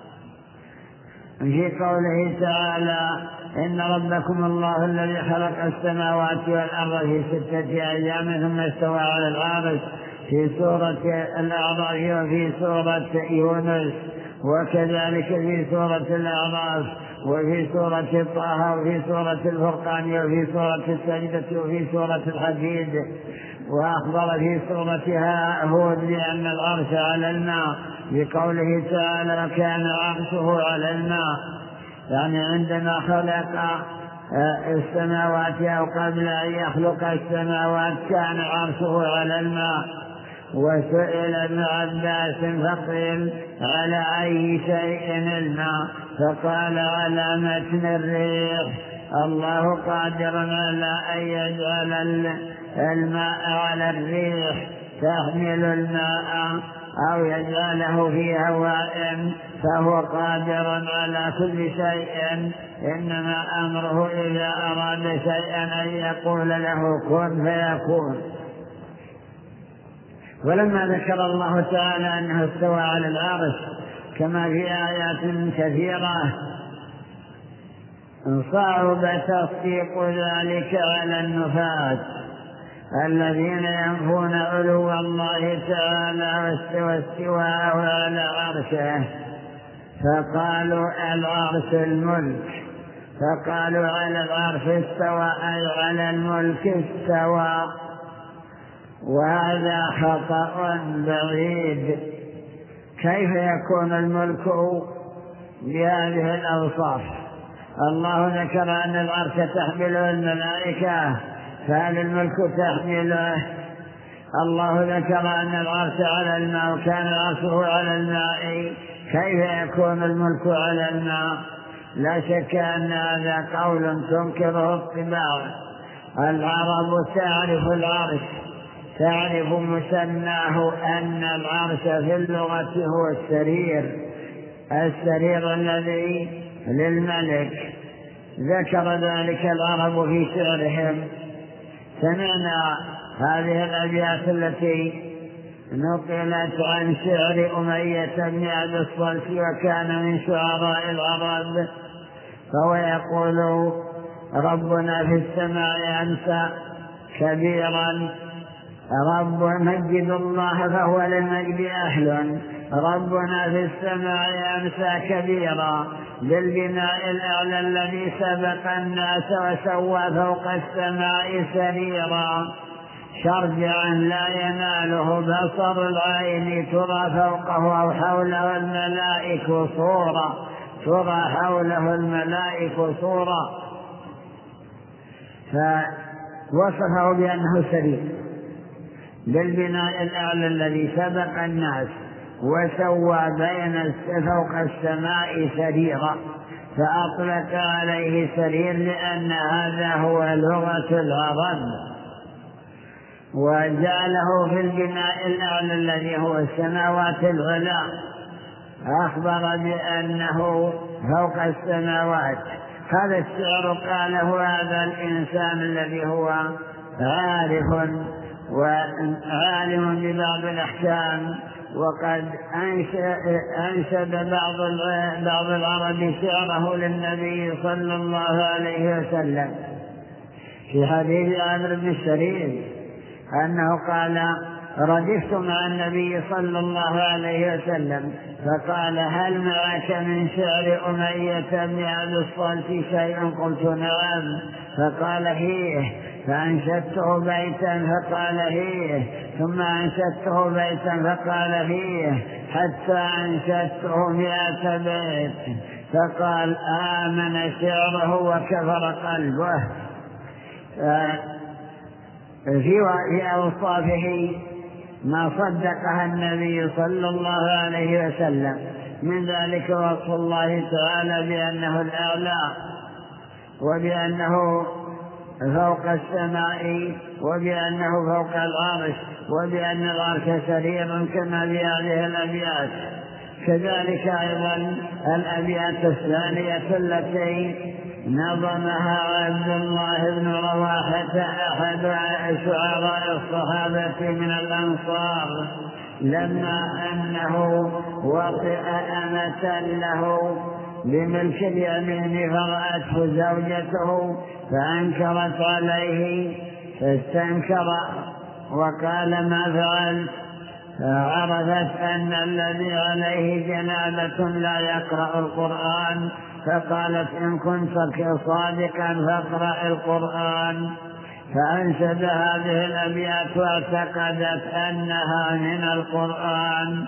في قوله تعالى: إن ربكم الله الذي خلق السماوات والأرض في 6 أيام ثم استوى على العرش، في سورة الأعراف وفي سورة يونس، وكذلك في سورة الأعراف وفي سورة طه وفي سورة الفرقان وفي سورة السجدة وفي سورة الحديد. وأخبر في سورة هود بأن العرش على الماء بقوله تعالى: كان عرشه على الماء، يعني عندما خلق السماوات أو قبل أن يخلق السماوات كان عرشه على الماء. وسئل ابن عباس فقيل: على أي شيء الماء؟ فقال: على متن الريح. الله قادر على أن يجعل الماء على الريح تحمل الماء أو يجعله في هواء، فهو قادر على كل شيء، إنما أمره إذا أراد شيئا أن يقول له كن فيكون. ولما ذكر الله تعالى أنه استوى على العرش كما في آيات كثيرة صعب تصديق ذلك على النفاة الذين ينفون علو الله تعالى واستواءه على عرشه، فقالوا العرش الملك، فقالوا على العرش استوى أي على الملك استوى، وهذا خطأ بعيد. كيف يكون الملك بهذه الأوصاف؟ الله ذكر أن العرش تحمله الملائكة، فهل الملك تحمله؟ الله ذكر أن العرش على الماء وكان عرشه على الماء، كيف يكون الملك على الماء؟ لا شك أن هذا قول تنكره الطباع. العرب تعرف العرش، تعرف مسماه أن العرش في اللغة هو السرير الذي للملك. ذكر ذلك العرب في شعرهم. سمعنا هذه الأبيات التي نقلت عن شعر أمية بن عبد الصلت، وكان من شعراء العرب، فهو يقول: ربنا في السماء أنسى كبيرا، رب مجد الله فهو للمجد أهل، ربنا في السماء أمسى كبيرا بالبناء الأعلى الذي سبق الناس وسوى فوق السماء سريرا، شرجعا لا يناله بصر العين، ترى فوقه أو حوله الملائك صورة، ترى حوله الملائك صورة. فوصفه بأنه سرير بالبناء الأعلى الذي سبق الناس وسوى بين فوق السماء سريرا، فأطلق عليه سرير لأن هذا هو لغة العرب، وجعله في البناء الأعلى الذي هو السماوات العلى، أخبر بأنه فوق السماوات. هذا الشعر قاله هذا الإنسان الذي هو عارف وعالم ببعض الأحكام، وقد أنشد بعض العرب شعره للنبي صلى الله عليه وسلم في حديث عامر بن الشريف أنه قال: ردفت مع النبي صلى الله عليه وسلم فقال هل معك من شعر أمية بن أبي الصلت شيء؟ قلت نعم. فقال هيه، فأنشدته بيتا فقال هيه، ثم أنشدته بيتا فقال هيه، حتى أنشدته 100 بيت. فقال آمن شعره وكفر قلبه. في أوصافه ما صدقها النبي صلى الله عليه وسلم، من ذلك وصف الله تعالى بأنه الأعلى، وبأنه فوق السماء، وبأنه فوق العرش، وبأن العرش سرير كما في هذه الأبيات. كذلك أيضا الأبيات الثانية التي نظمها عبد الله بن رواحة أحد شعراء الصحابة من الأنصار، لما أنه وطئ أمة له بملك اليمين فرأته زوجته فأنكرت عليه، فاستنكر وقال ما فعلت؟ فعرفت أن الذي عليه جنابة لا يقرأ القرآن، فقالت إن كنت صادقا فاقرأ القرآن. فأنشد هذه الأبيات واعتقدت أنها من القرآن.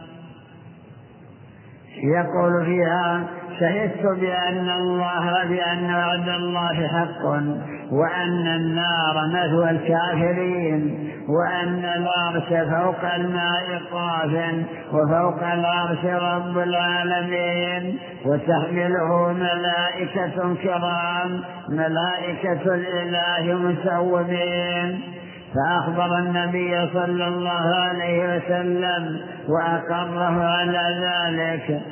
يقول فيها شهدت بأن وعد الله حق، وأن النار مثوى الكافرين، وأن العرش فوق الماء طاف، وفوق العرش رب العالمين، وتحمله ملائكة كرام، ملائكة الإله مسومين. فأخبر النبي صلى الله عليه وسلم وأقره على ذلك.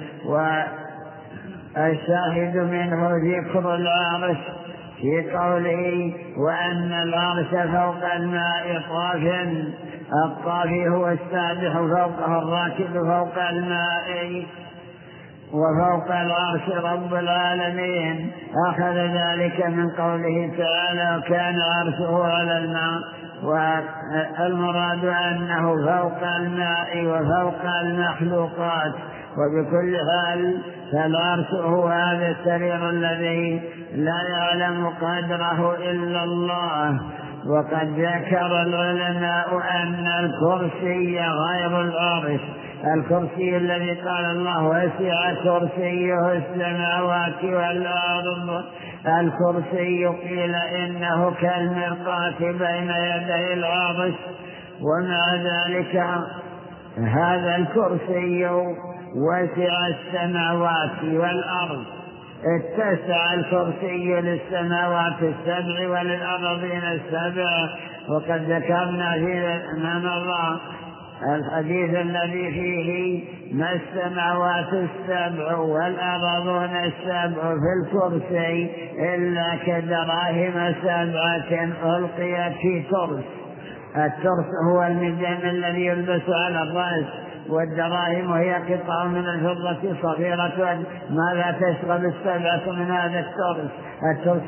والشاهد منه ذكر العرش في قوله وأن العرش فوق الماء طاف. الطافي هو السابح فوقه الراكب فوق الماء، وفوق العرش رب العالمين. أخذ ذلك من قوله تعالى وكان عرشه على الماء، والمراد أنه فوق الماء وفوق المخلوقات. وبكل حال فالعرش هو هذا السرير الذي لا يعلم قدره إلا الله. وقد ذكر العلماء أن الكرسي غير العرش، الكرسي الذي قال الله وسع كرسيه السماوات والأرض، الكرسي قيل إنه كالمرقاة بين يدي العرش. ومع ذلك هذا الكرسي وسع السماوات والأرض، اتسع الكرسي للسماوات السبع وللأرضين السبع. وقد ذكرنا في ما مضى الحديث الذي فيه ما السماوات السبع والأرضون السبع في الكرسي إلا كدراهم 7 ألقيت في ترس. الترس هو الميزان الذي يلبس على الرأس، والدراهم هي قطعة من الفضة صغيرة. ماذا تشغل 7 من هذا الترس؟ الترس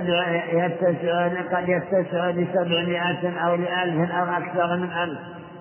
قد يتسع ل700 أو ل1000 أو أكثر من 1000.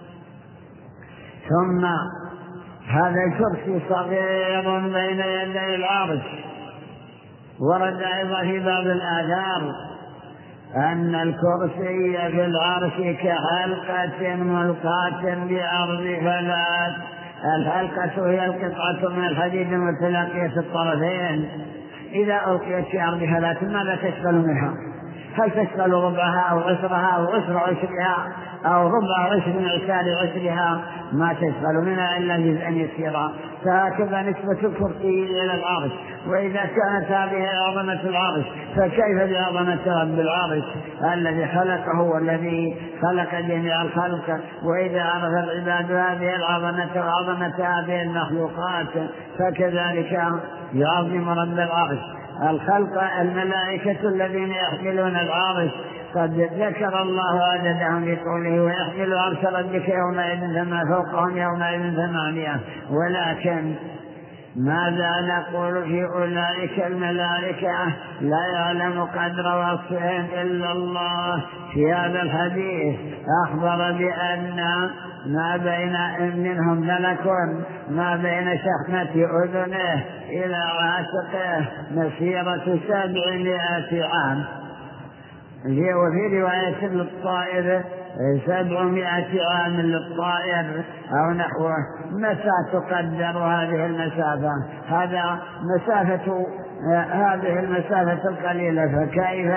ثم هذا الكرسي صغير بين يدي العرش. ورد أيضا في بعض الآثار أن الكرسي في العرش كحلقة ملقاة بأرض فلات. الحلقة هي القطعة من الحديد المتلاقية الطرفين، إذا ألقيت في أرض فلات ماذا تشغل منها؟ هل تشغل ربعها أو عشرها أو عشر عشرها أو ربع عشر من عشرها؟ ما تشغل منها إلا جزءا يسيرا. فهكذا نسبة الكرسي إلى العرش. وإذا كانت هذه عظمة العرش فكيف بعظمة رب العرش الذي خلقه والذي خلق جميع الخلق؟ وإذا عرف العباد هذه العظمة وعظمة هذه المخلوقات فكذلك يعظم رب العرش. الخلق الملائكة الذين يحملون العرش قد ذكر الله عددهم بقوله ويحمل عرش ربك يومئذ فما فوقهم يومئذ 8. ولكن ماذا نقول في أولئك الملائكة؟ لا يعلم قدر وصفهم إلا الله. في هذا الحديث أخبر بأن ما بين منهم ملك ما بين شحمة أذنه إلى عاتقه مسيرة 700 عام. وفي رواية للطائر 700 عام للطائر أو نحوه. متى تقدر هذه المسافة؟ هذه المسافة القليلة، فكيف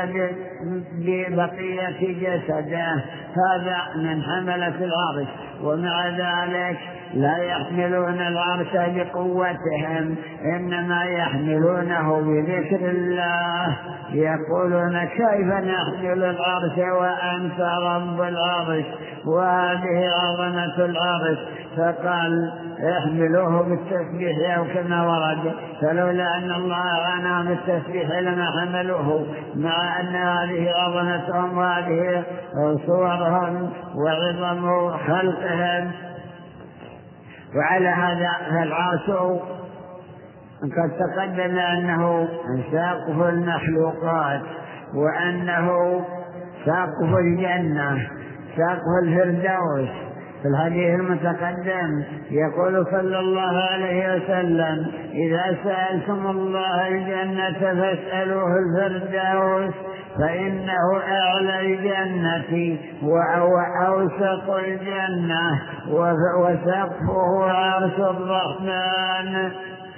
ببقية جسده؟ هذا من حملة العرش، ومع ذلك لا يحملون العرش بقوتهم، إنما يحملونه بذكر الله. يقولون كيف نحمل العرش وأنت رب العرش وهذه عظمة العرش؟ فقال احملوه بالتسبيح أو كما ورد، فلولا أن الله أعانهم بالتسبيح لما حملوه، مع أن هذه عظمتهم وهذه صورهم وعظم خلقهم. وعلى هذا فالعرش قد تقدم أنه ساقف المخلوقات، وأنه ساقف الجنة، ساقف الفردوس. في الحديث المتقدم يقول صلى الله عليه وسلم: إذا سألتم الله الجنة فاسألوه الفردوس، فإنه أعلى الجنة وأوسط الجنة وسقفه عرش الرحمن.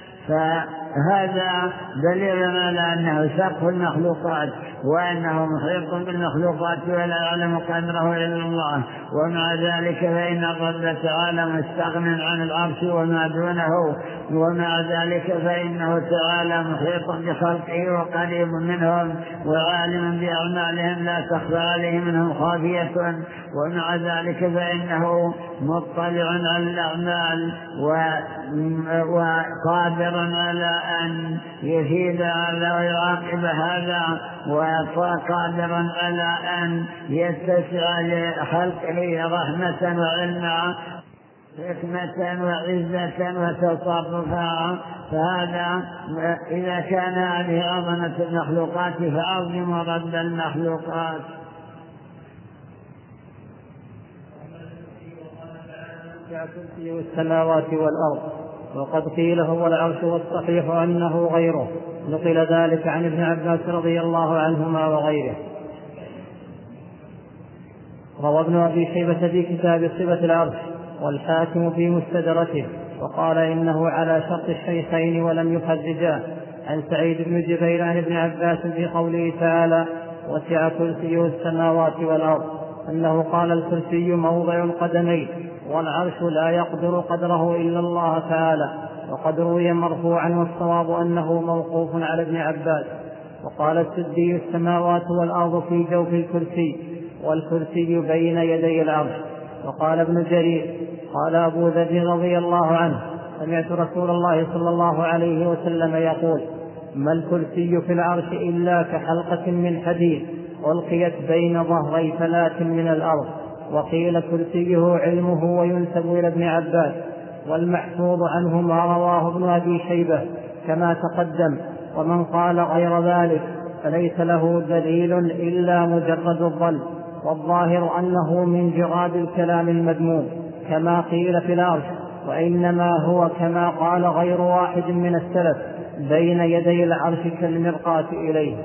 فهذا دليل على أنه سقف المخلوقات، وأنه محيط بالمخلوقات ولا يعلم قدره إلا الله. ومع ذلك فإن الرب تعالى مستغن عن العرش وما دونه، ومع ذلك فإنه تعالى محيط بخلقه وقريب منهم وعالم بأعمالهم لا تخفى عليه منهم خافية. ومع ذلك فإنه مطلع على الأعمال وقادر على أن يفيد هذا ويراقب هذا، وقادر على أن يتسع لخلقه رحمة وعلما، حكمة وعزة وتصرفا. فهذا إذا كان هذه عظمة المخلوقات فعظم رب المخلوقات. كرسي السماوات والأرض، وقد قيل هو العرش، والصحيح أنه غيره. نقل ذلك عن ابن عباس رضي الله عنهما وغيره. روى ابن أبي شيبة في كتاب صفة العرش، والحاكم في مستدركه، وقال إنه على شرط الشيخين ولم يخرجاه، عن سعيد بن جبير عن ابن عباس في قوله تعالى: وسع كرسيه السماوات والأرض، أنه قال: الكرسي موضع القدمين، والعرش لا يقدر قدره إلا الله تعالى. وقد روي مرفوعا، والصواب أنه موقوف على ابن عباس. وقال السدي: السماوات والأرض في جوف الكرسي، والكرسي بين يدي العرش. وقال ابن جرير: قال أبو ذر رضي الله عنه: سمعت رسول الله صلى الله عليه وسلم يقول: ما الكرسي في العرش إلا كحلقة من حديد ألقيت بين ظهري فلاة من الأرض. وقيل كرسيه علمه، وينسب إلى ابن عباس. والمحفوظ عنه ما رواه ابن أبي شيبة كما تقدم. ومن قال غير ذلك فليس له دليل إلا مجرد الظن، والظاهر أنه من جراد الكلام المذموم كما قيل في العرش، وإنما هو كما قال غير واحد من السلف: بين يدي العرش كالمرقاة إليه.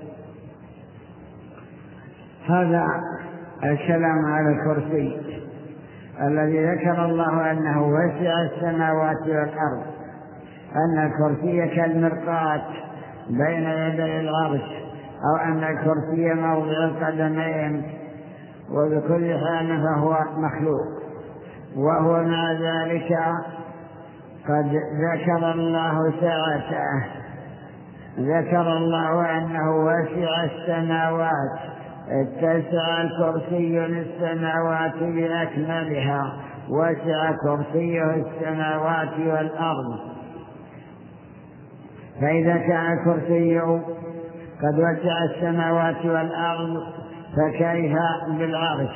هذا الكلام على الكرسي الذي ذكر الله أنه وسع السماوات والأرض، أن الكرسي كالمرقاة بين يدي العرش، أو أن الكرسي موضع القدمين، وبكل حال فهو مخلوق. وهو مع ذلك قد ذكر الله سعته، ذكر الله أنه وسع السماوات، اتسع الكرسي للسماوات بأكملها، وسع كرسيه السماوات والأرض. فإذا كان الكرسي قد وسع السماوات والأرض فكيف بالعرش؟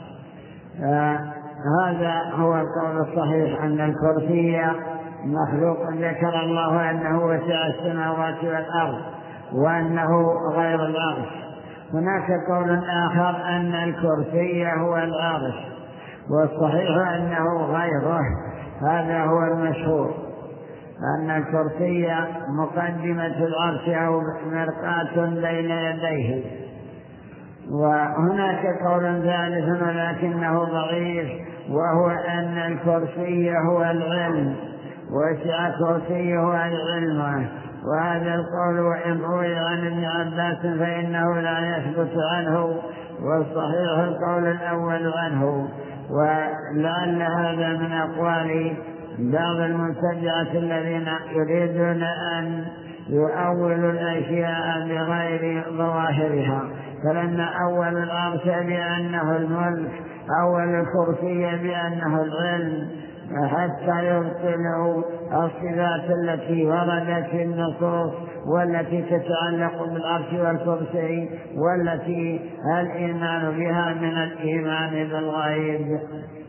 هذا هو القول الصحيح، أن الكرسي مخلوق. ذكر الله أنه وسع السماوات والأرض وأنه غير العرش. هناك قول آخر أن الكرسي هو العرش، والصحيح أنه غيره، هذا هو المشهور، أن الكرسي مقدمة العرش أو مرقاة بين يديه. وهناك قول ثالث ولكنه ضعيف، وهو أن الكرسي هو العلم، وسع كرسيه علمه، وهذا القول وإن روي عن ابن عباس فإنه لا يثبت عنه، والصحيح القول الأول عنه. ولعل هذا من أقوال بعض المبتدعة الذين يريدون أن يؤولوا الأشياء بغير ظواهرها، فلأن أول العرش بأنه الملك، أول الكرسي بأنه العلم، حتى يبطلوا الصفات التي وردت في النصوص والتي تتعلق بالعرش والكرسي، والتي الإيمان بها من الإيمان بالغيب.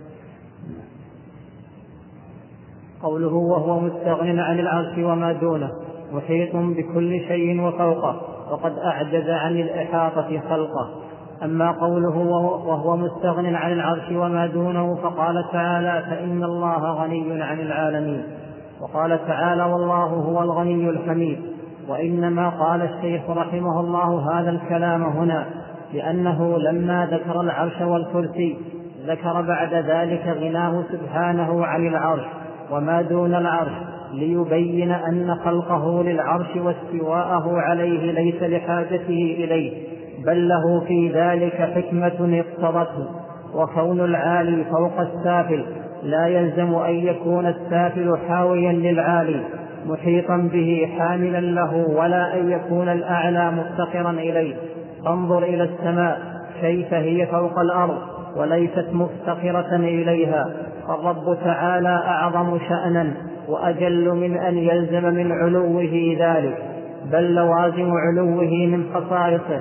قوله وهو مستغن عن العرش وما دونه محيط بكل شيء وفوقه، وقد أعجز عن الإحاطة خلقه. أما قوله وهو مستغن عن العرش وما دونه فقال تعالى فإن الله غني عن العالمين، وقال تعالى والله هو الغني الحميد. وإنما قال الشيخ رحمه الله هذا الكلام هنا لأنه لما ذكر العرش والكرسي ذكر بعد ذلك غناه سبحانه عن العرش وما دون العرش، ليبين أن خلقه للعرش واستواءه عليه ليس لحاجته إليه، بل له في ذلك حكمة اقتضته. وكون العالي فوق السافل لا يلزم أن يكون السافل حاويا للعالي محيطا به حاملا له، ولا أن يكون الأعلى مفتقرا إليه. انظر إلى السماء كيف هي فوق الأرض وليست مفتقرة إليها، فالرب تعالى أعظم شأنا وأجل من أن يلزم من علوه ذلك، بل لوازم علوه من خصائصه،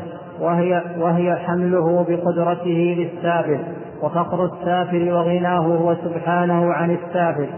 وهي حمله بقدرته للسافل، وفقر السافل وغناه هو سبحانه عن السافل،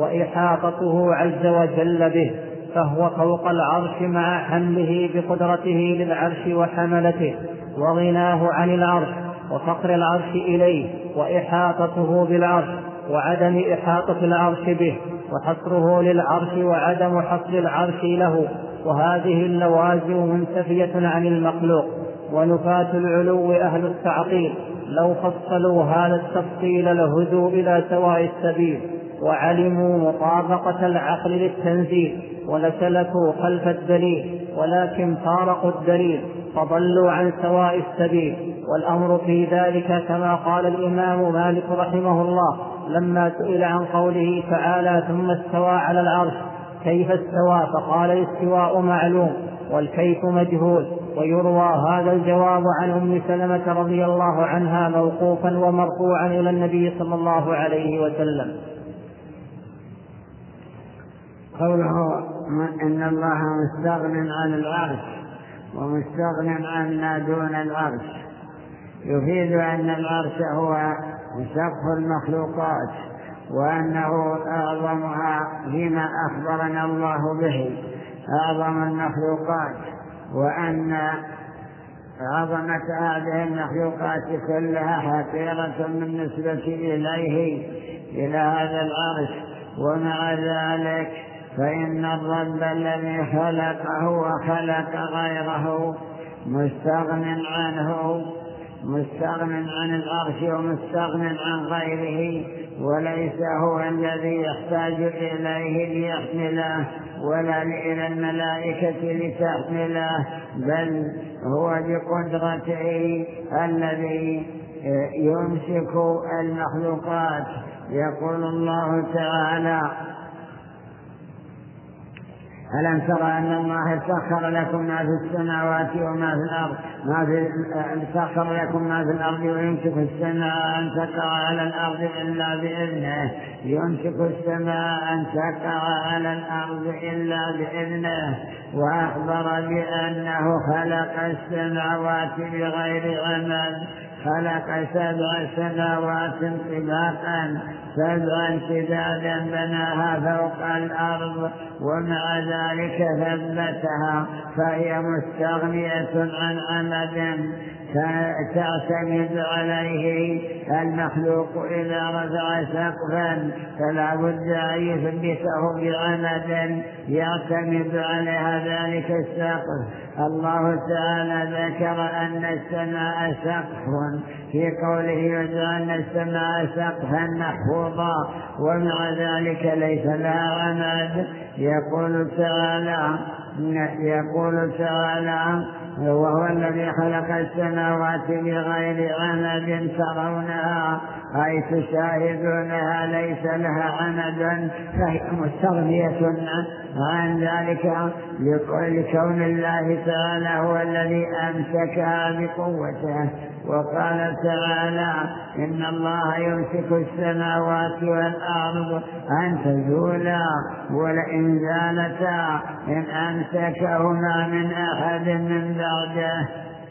وإحاطته عز وجل به، فهو فوق العرش مع حمله بقدرته للعرش وحملته، وغناه عن العرش وفقر العرش إليه، وإحاطته بالعرش وعدم إحاطة العرش به، وحصره للعرش وعدم حصر العرش له. وهذه اللوازم منتفية عن المخلوق. ونفاة العلو أهل التعطيل لو فصلوا هذا التفصيل لهدوا إلى سواء السبيل، وعلموا مطابقة العقل للتنزيل، ولسلكوا خلف الدليل، ولكن فارقوا الدليل فضلوا عن سواء السبيل. والأمر في ذلك كما قال الإمام مالك رحمه الله لما سئل عن قوله تعالى ثم استوى على العرش كيف استوى، فقال الاستواء معلوم والكيف مجهول. ويروى هذا الجواب عن أم سلمة رضي الله عنها موقوفا ومرفوعا إلى النبي صلى الله عليه وسلم. قوله إن الله مستغن عن العرش ومستغن عن ما دون العرش يفيد أن العرش هو سقف المخلوقات، وأنه أعظمها فيما أخبرنا الله به، أعظم المخلوقات، وأن عظمة هذه المخلوقات كلها حقيرة بالنسبة إليه إلى هذا العرش. ومع ذلك فإن الرب الذي خلقه وخلق غيره مستغن عنه، مستغن عن العرش ومستغن عن غيره، وليس هو الذي يحتاج إليه ليحمله ولا إلى الملائكة لتحمله، بل هو بقدرته الذي يمسك المخلوقات. يقول الله تعالى ألم ترى أن الله سخر لكم ما في السماوات وما في الأرض سخر لكم ما في الأرض ويمسك السماء أن تقع على الأرض إلا بإذنه، يمسك السماء أن تقع على الأرض إلا بإذنه. وأخبر بأنه خلق السماوات بغير عمل، خلق 7 سماوات طباقا 7 شدادا بناها فوق الأرض ومع ذلك ثبتها فهي مستغنية عن عمد تعتمد عليه المخلوق إذا رفع سقفا فلا بد أن يثبته بعمد يعتمد عليها ذلك السقف. الله تعالى ذكر أن السماء سقف في قوله وجعل السماء سقفا محفوظا ومع ذلك ليس لها عمد. يقول تعالى وهو الذي خلق السماوات بغير عمد ترونها أي تشاهدونها ليس لها عمد فهي مستغنية عن ذلك لكون الله تعالى هو الذي أمسكها بقوته. وقال تعالى إن الله يمسك السماوات والأرض أن تزولا ولئن زالتا إن أمسكهما من أحد من بعده.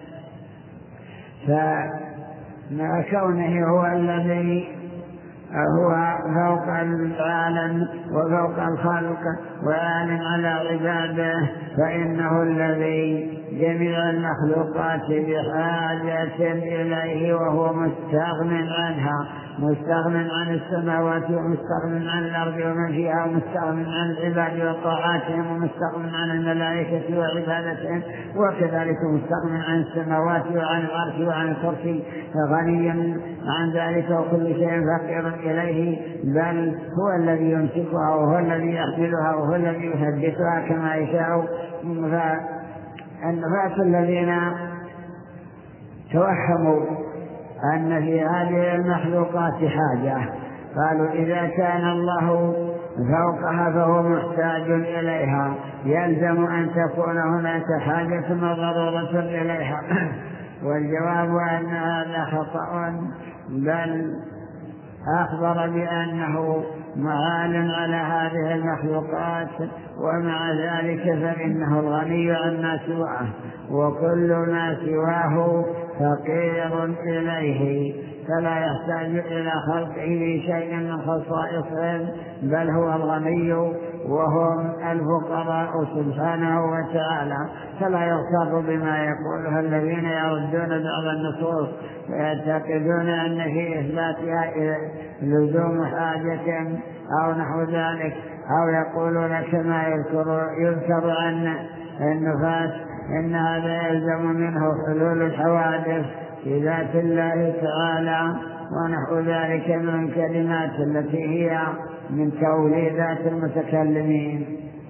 فمع كونه هو الذي هو فوق العالم وفوق الخلق وعالم على عباده فإنه الذي جميع المخلوقات بحاجة إليه وهو مستغن عنها، مستغن عن السماوات ومستغن عن الأرض ومن فيها ومستغن عن العباد وطاعاتهم ومستغن عن الملائكة وعبادتهم وكذلك مستغن عن السماوات وعن العرش وعن الكرسي غني عن ذلك وكل شيء فقير إليه بل هو الذي يمسكها وهو الذي يحملها وهو الذي يثبتها كما يشاء. النفاس الذين توهموا أن في هذه المخلوقات حاجة قالوا إذا كان الله فوقها فهو محتاج إليها يلزم أن تكون هناك حاجة وضرورة إليها. والجواب أن هذا خطأ بل أخبر بأنه معال على هذه المخلوقات ومع ذلك فإنه الغني عما سواه وكل ما سواه فقير إليه فلا يحتاج إلى خلقه شيء من خصائصهم بل هو الغني وهم الفقراء سبحانه وتعالى. فلا يغتر بما يقوله الذين يردون بعض النصوص ويعتقدون أن في إثباتها لزوم حاجة أو نحو ذلك أو يقولون كما يذكر عن النفاس إن هذا يلزم منه حلول الحوادث في ذات الله تعالى ونحو ذلك من الكلمات التي هي من توليدات المتكلمين.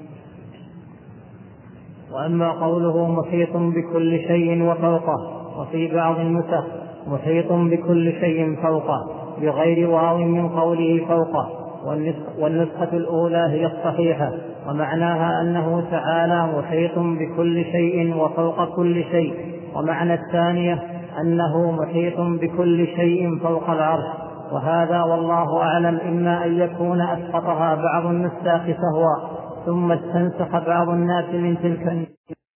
وأما قوله محيط بكل شيء وفوقه وفي بعض النسخ محيط بكل شيء فوقه بغير واو من قوله فوقه والنسخة الأولى هي الصحيحة ومعناها أنه تعالى محيط بكل شيء وفوق كل شيء. ومعنى الثانية أنه محيط بكل شيء فوق العرش وهذا والله أعلم إما أن يكون أسقطها بعض النساخ فهو ثم استنسخ بعض الناس من تلك